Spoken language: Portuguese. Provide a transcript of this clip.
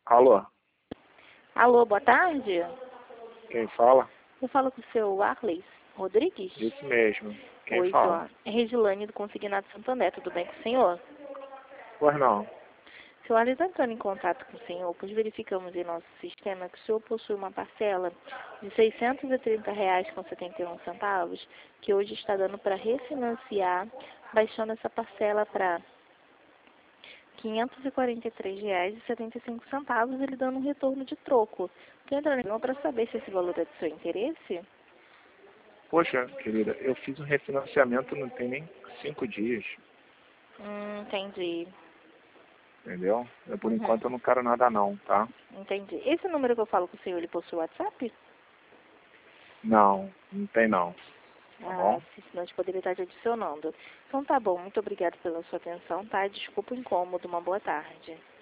Alô, Alô, boa tarde. quem fala? Eu falo com o seu Arleis Rodrigues. Isso mesmo. Quem Oi, fala? João. É Regilane do Consignado Santander, tudo bem com o senhor? Pois não. Seu Arleis, entrando em contato com o senhor, pois verificamos em nosso sistema que o senhor possui uma parcela de R$ 630,71, que hoje está dando para refinanciar, baixando essa parcela para R$ 543,75 e lhe dando um retorno de troco. Estou entrando para saber se esse valor é do seu interesse. Poxa, querida, eu fiz um refinanciamento não tem nem 5 dias, Entendi. entendeu? Por Uhum, enquanto eu não quero nada não, tá? entendi. Esse número que eu falo com o senhor, ele possui WhatsApp? Não, não tem não, tá Ah, bom? sim, senão a gente poderia estar te adicionando. Então tá bom, muito obrigada pela sua atenção, tá? Desculpa o incômodo, uma boa tarde.